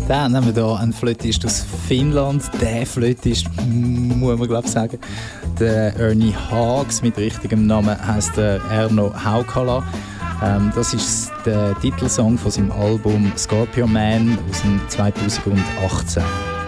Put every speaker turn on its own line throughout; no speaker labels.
Dann haben wir hier einen Flötist aus Finnland. Der Flötist, muss man glaube ich sagen, der Ernie Haags mit richtigem Namen heisst Erno Haukala. Das ist der Titelsong von seinem Album Scorpio Man aus dem 2018.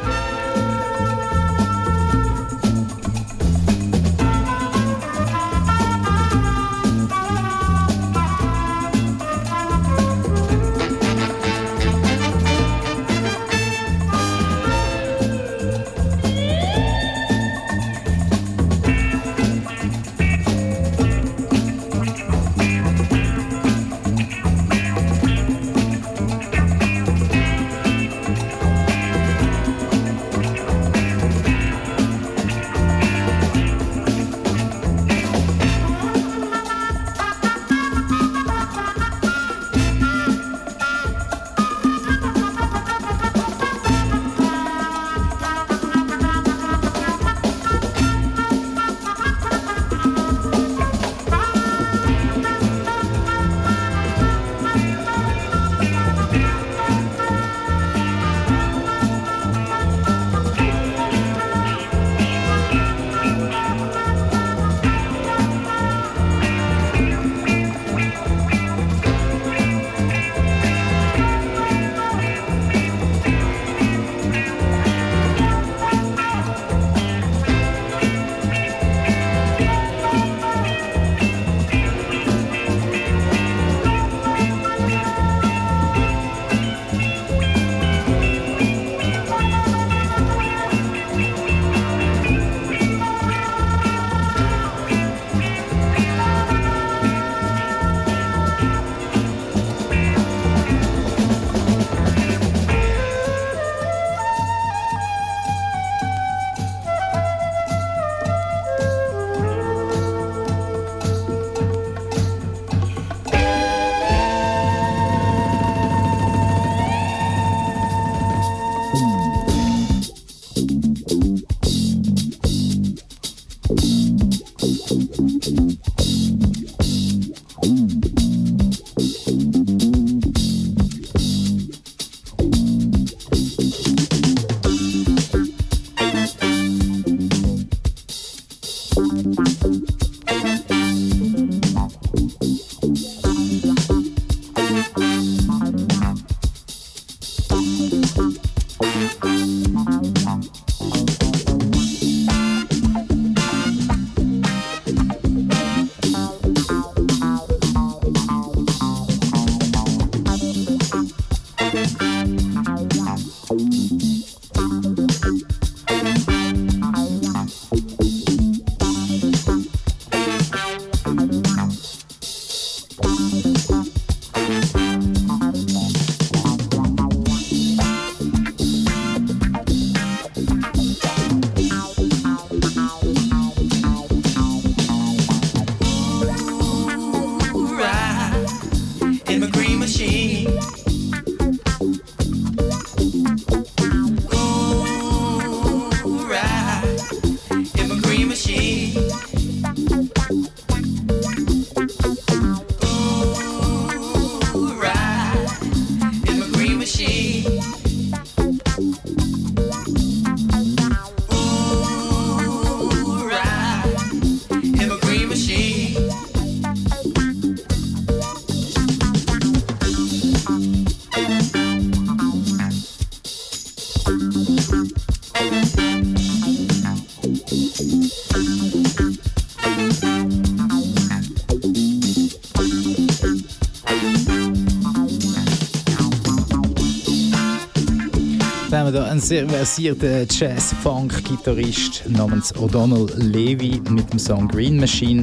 Dann haben wir hier einen sehr versierten Jazz-Funk-Gitarrist namens O'Donnell Levy mit dem Song Green Machine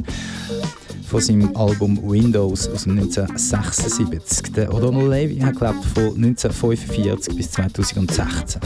von seinem Album Windows aus dem 1976. Der O'Donnell Levy hat gelebt von 1945 bis 2016.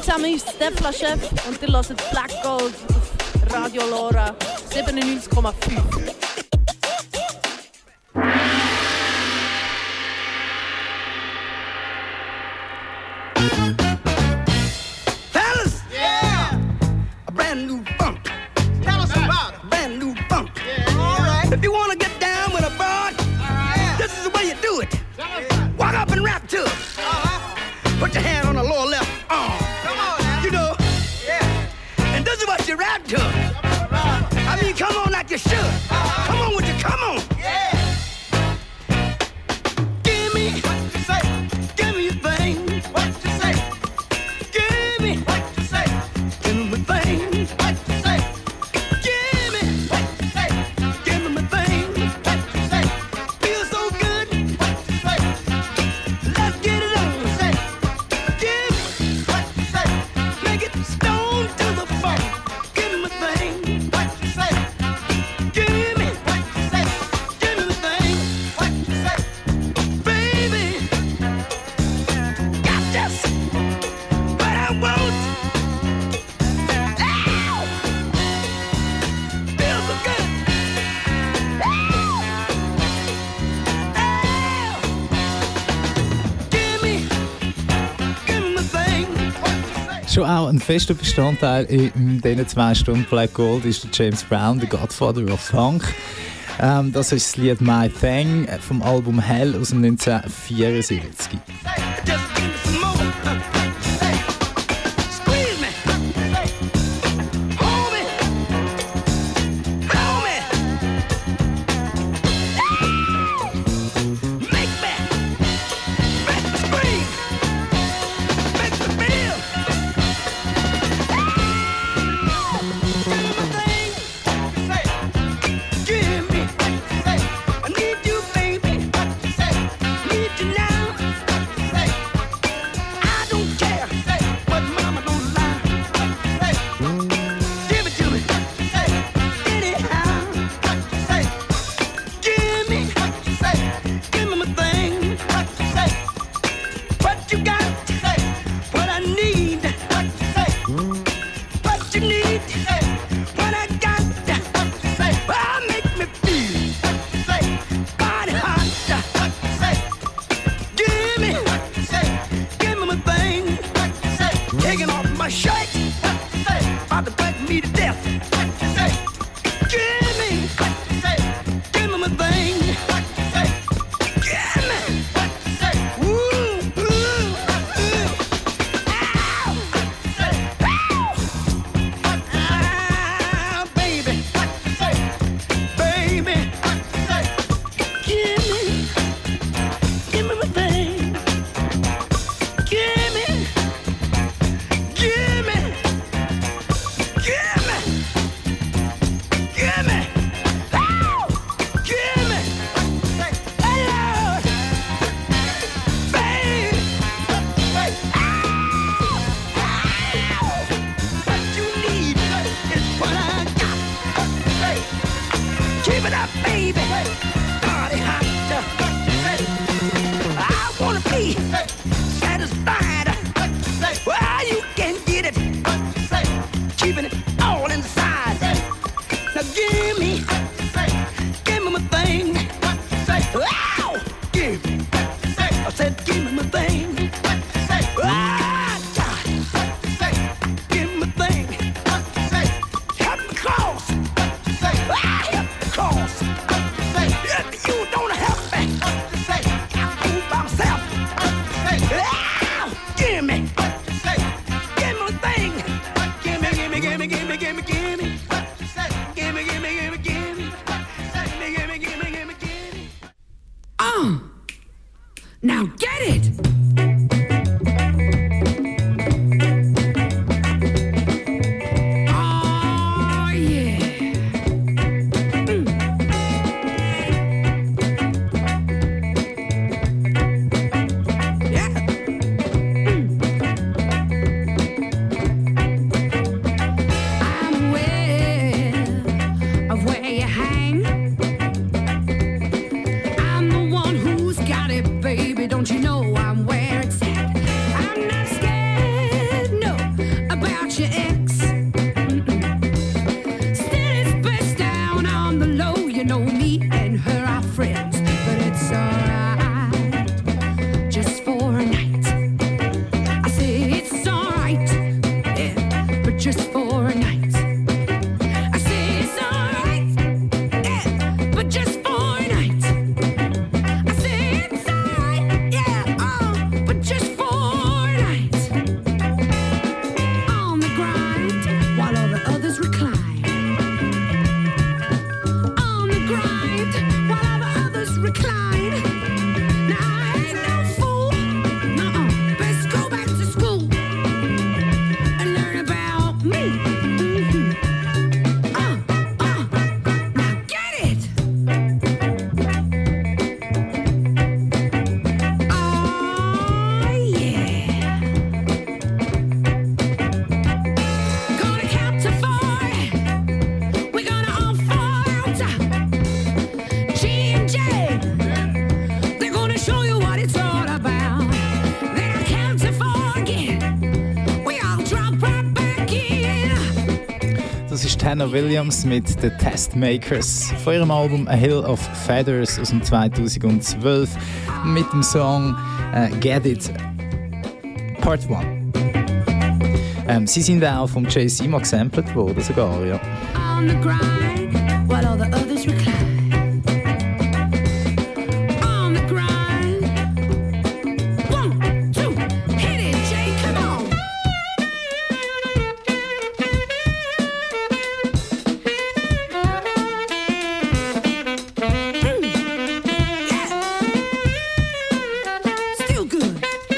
zusammen, ist Stefla Chef und ihr hört Black Gold auf Radio Lora 97,5.
Fellas, yeah, a brand new funk. Tell us about it. Brand new funk. Yeah, all right. If you wanna get down with a broad, this is the way you do it. Walk up and rap to it. Put your hand on the lower left arm. Come on now. You know. Yeah. And this is what you rap to. I mean, come on like you should. Come on with you, come on. Yeah. Give me what you say. Give me your thing. What you say. Give me what you say. Give me my thing. What you say. Give me what you say. Give me my thing. What you say. Feels so good. What you say. Let's get it on. Say. Give me what you say. Make it stone to the bone. Give me my thing. What you say. Give me what you say. Give me my thing. What you say. Baby, got this. But I won't. Ow! Feels so good. Ow! Ow! Give me my thing. What you say.
Schon auch ein fester Bestandteil in diesen 2 Stunden Black Gold ist der James Brown, der Godfather of Funk. Das ist das Lied My Thing vom Album Hell aus dem 1974.
Just give me some more. Say, squeeze me. Hold me. Hold me. Make me scream. Make me feel. Give me say. I need you, baby. Say, need you now. Say, I don't care. Say, but mama don't lie. Say, give it to me. Say, anyhow. Say, give me. Say, give me my thing. Say, what you got. Say, what I need. Say, what you need. Say, what I got. Say, make me feel. Say, body hot. Say, give me. Say, give me my thing. Say, taking off my shirt. Say, about to bite me to death. Say, give me. Say, give me my thing. Say, give me. Say, ooh, ooh, ooh. Ow. Say, ow. Ah, baby. Say, baby. Say, give me my thing. Give me, give me, give me, give me, ow, give me. Say, hello, babe. Say, ow, ow. What you need is what I got. Say, keep it up, baby. Body hot. Say, I wanna be satisfied. Well, you can get it. Keeping it all inside. Now give me my thing. Wow, give me. I said, give me my thing. Ah, God. Give me my thing. Help me cross. Ah, help me cross. If you don't help me, I'll move by myself. Ah, give me. Give me my thing. Give me, give me, give me, give me, give me, give me. Give me, give me, give me, give me.
Hannah Williams mit The Testmakers von ihrem Album A Hill of Feathers aus dem 2012 mit dem Song Get It Part 1. Sie sind auch vom Jay-Z mal gesampelt worden, sogar, ja.
On the grind, while all the others recline. On the grind. 1, 2, hit it, Jay, come on. Yeah. Still good.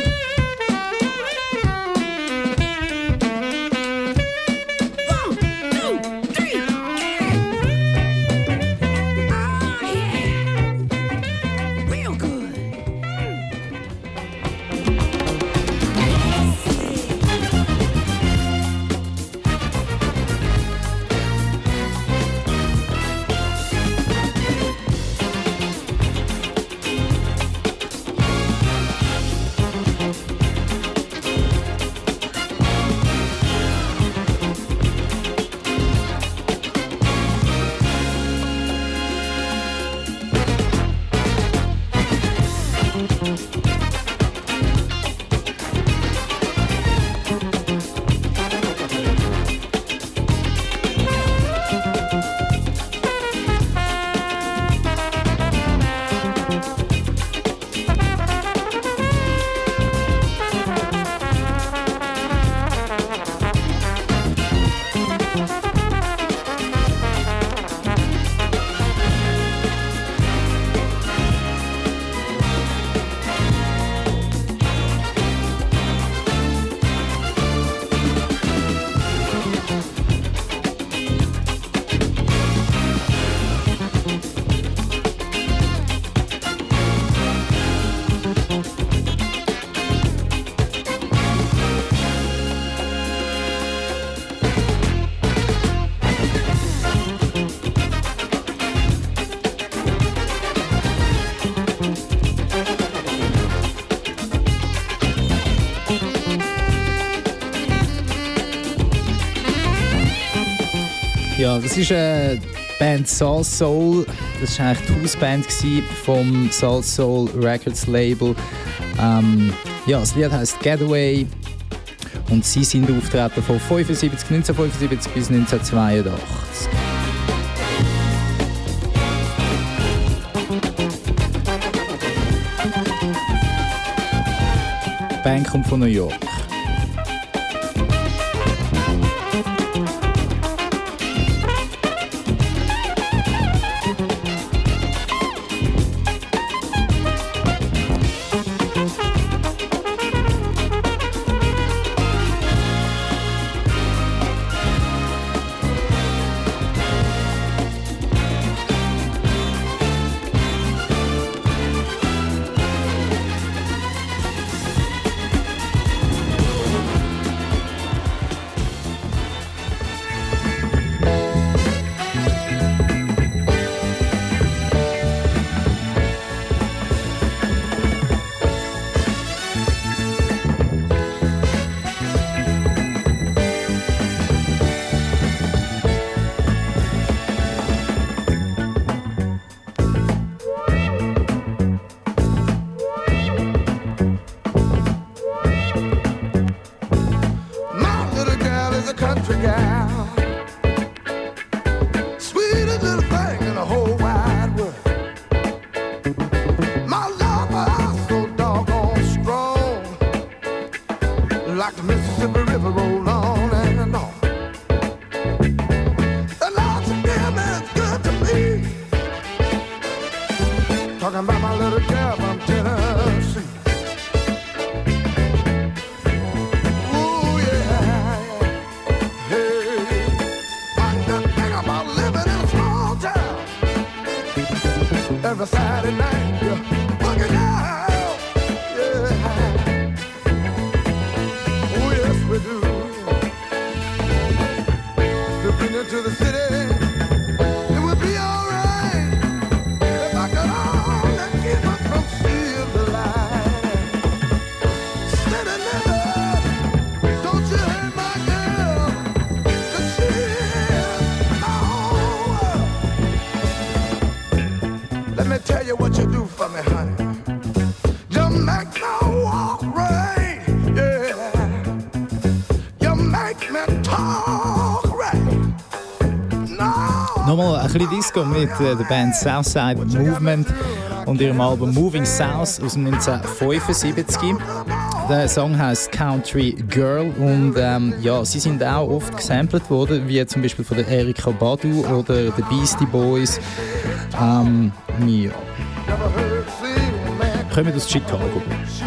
Ja, das ist die Band Soul Soul. Das war eigentlich die Hausband vom Soul Soul Records Label. Ja, das Lied heisst Getaway und sie sind auftreten von 1975 bis 1982. Die Band kommt von New York.
Like the Mississippi River roll on and on. The Lord's again is good to me. Talking about my little girl from Tennessee. Ooh, yeah. Hey, I just think about living in a small town. Every Saturday night, you're bugging out. We do. To bring it to the city, it would be alright if I could only keep her from seeing the light. Steady living, don't you hate my girl? 'Cause she is Let me tell you what you do for me, honey. You make me walk right, yeah. You make me talk right. No.
Nochmal ein bisschen Disco mit der Band Southside Movement und ihrem Album Moving South aus dem 1975. Der Song heißt Country Girl und ja, sie sind auch oft gesampelt worden, wie zum Beispiel von der Erykah Badu oder den Beastie Boys. Ja. Kommen aus Chicago.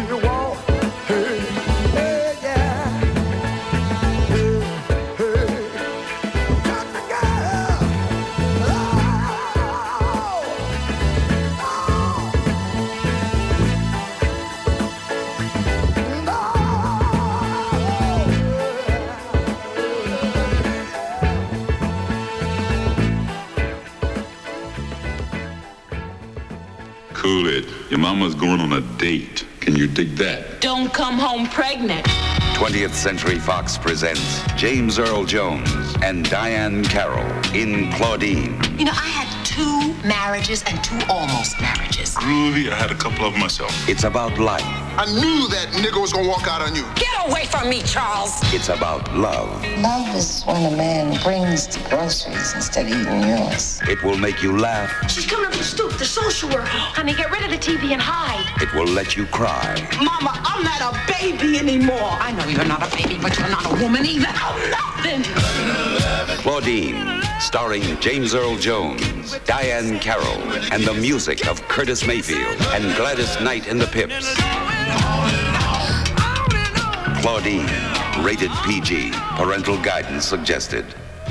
Cool it. Your mama's going on a date. Can you dig that?
Don't come home pregnant.
20th Century Fox presents James Earl Jones and Diane Carroll in Claudine.
You know, I had 2 marriages and 2 almost marriages.
Groovy, I had a couple of myself.
It's about life.
I knew that nigga was gonna walk out on you.
Get away from me, Charles.
It's about love.
Love is when a man brings the groceries instead of eating yours.
It will make you laugh.
She's coming up the stoop, the social worker. Honey, get rid of the TV and hide.
It will let you cry.
Mama, I'm not a baby anymore. I know you're not a baby, but you're not a woman either. I'm nothing.
Claudine, starring James Earl Jones, Diane Carroll, and the music of Curtis Mayfield and Gladys Knight and the Pips. Claudine, rated PG, parental guidance suggested.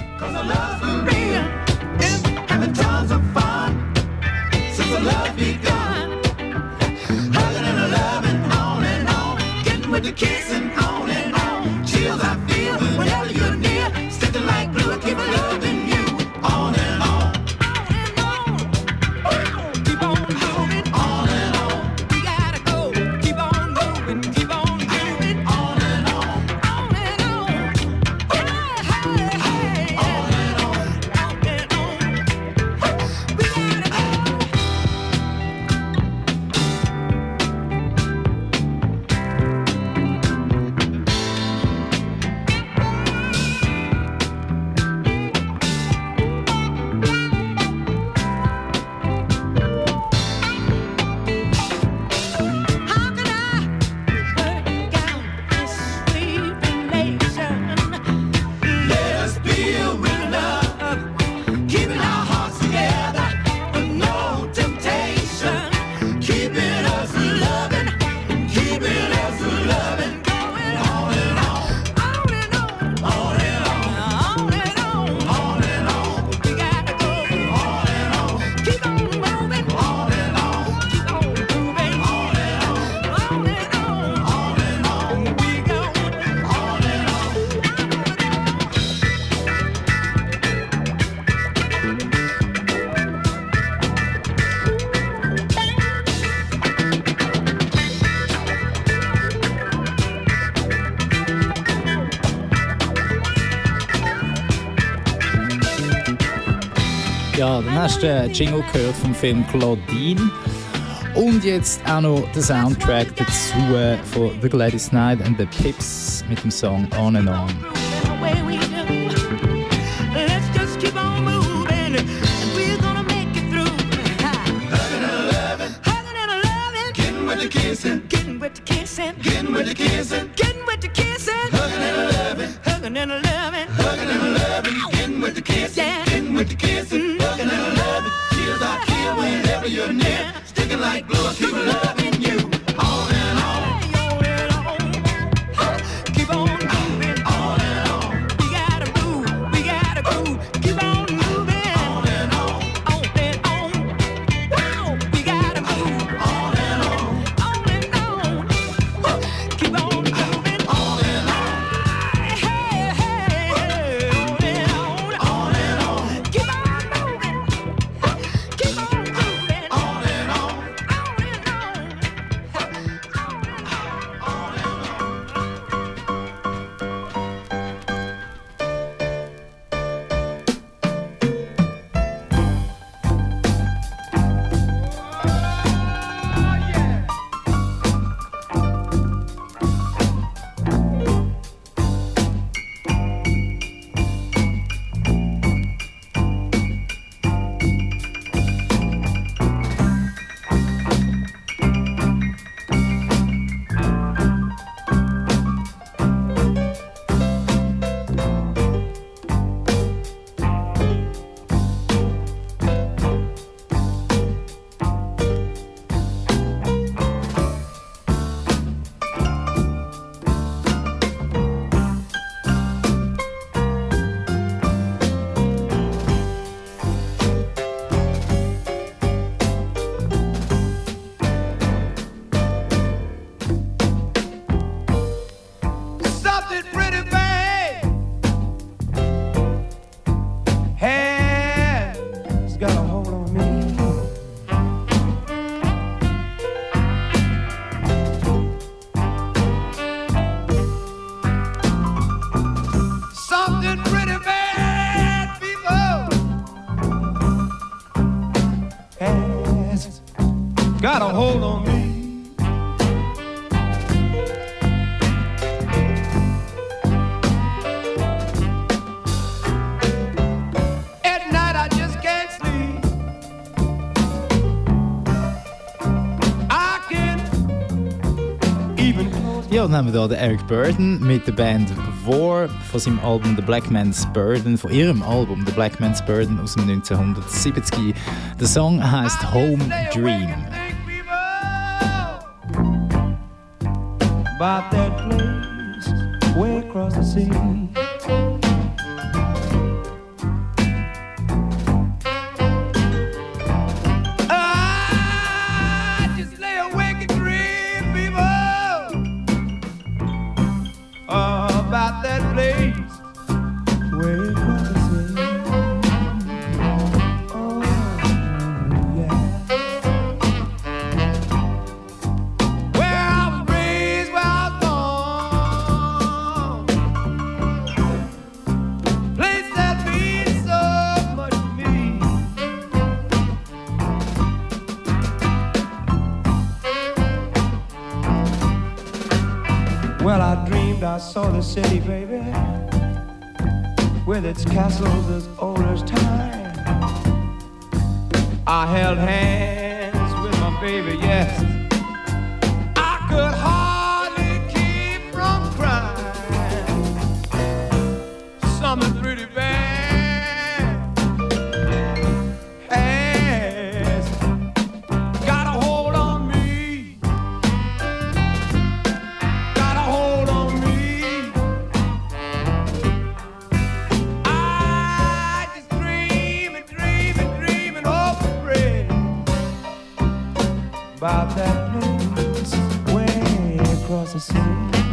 With the kissing on and on, chills I feel whenever you're near, sticking like glue, I keep loving you on and on, keep on moving on and on. We gotta go, keep on moving, keep on moving on and on, on and on. Hey, hey, hey, on and on, on and on. We gotta go.
Ja, dann hast du den Jingle gehört vom Film Claudine. Und jetzt auch noch der Soundtrack dazu von The Gladys Knight and the Pips mit dem Song On and On.
Let's just keep on moving, and we're gonna make it through. Hugging and loving, hugging and loving, getting with the kissing, getting with the kissing, getting with the kissing, getting with the kissing, hugging and loving, hugging and loving, hugging and loving, getting with the kissing, yeah. Getting with the kissing, hugging and loving. Chills I feel whenever you're near, sticking like glue, I keep loving you on and on. Keep on moving on and on. We gotta move, we gotta move. Keep on moving on and on, on and on. Wow, we gotta move on and on, on and on. Keep on moving on and on. Hey, hey, hey, on and on, on and on. Keep on moving. place got a hold on me. Something pretty bad, people, has got a hold on me.
Ja, dann haben wir hier den Eric Burdon mit der Band War von seinem Album The Black Man's Burden, von ihrem Album The Black Man's Burden aus dem 1970. Der Song heisst Home Dream.
About that place way across the sea. Well, I dreamed I saw the city, baby, with its castles as old as time. I held hands with my baby, yes. I could hardly keep from crying. Something pretty bad has got a hold on me. Got a hold on me. I just dreaming, hoping about that place way across the sea.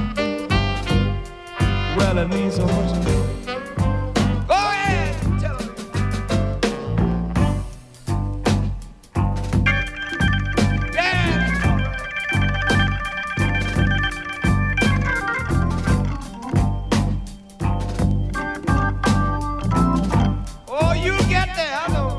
Well, it means so much to me. Go ahead, tell me. Yeah. Oh, you get there, I know.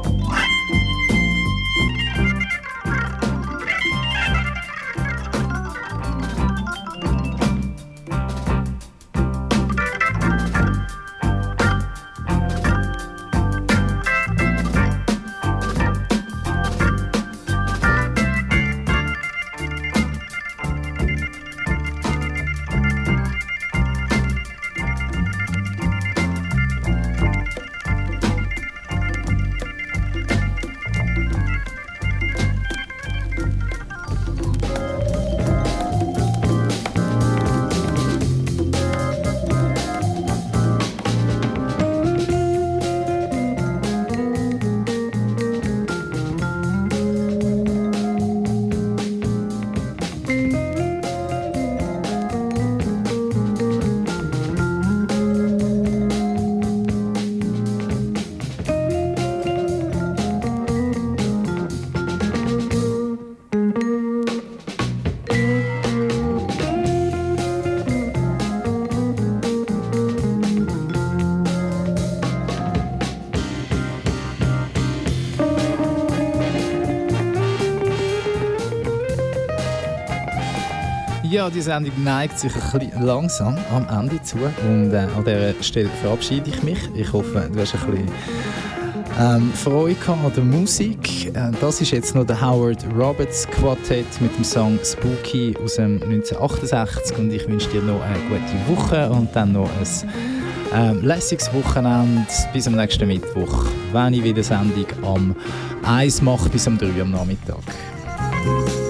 Ja, die Sendung neigt sich ein bisschen langsam am Ende zu und an dieser Stelle verabschiede ich mich. Ich hoffe, du hast ein bisschen Freude an der Musik. Das ist jetzt noch der Howard Roberts Quartett mit dem Song Spooky aus dem 1968 und ich wünsche dir noch eine gute Woche und dann noch ein lässiges Wochenende bis am nächsten Mittwoch, wenn ich wieder Sendung am 1 mache bis am 3 am Nachmittag.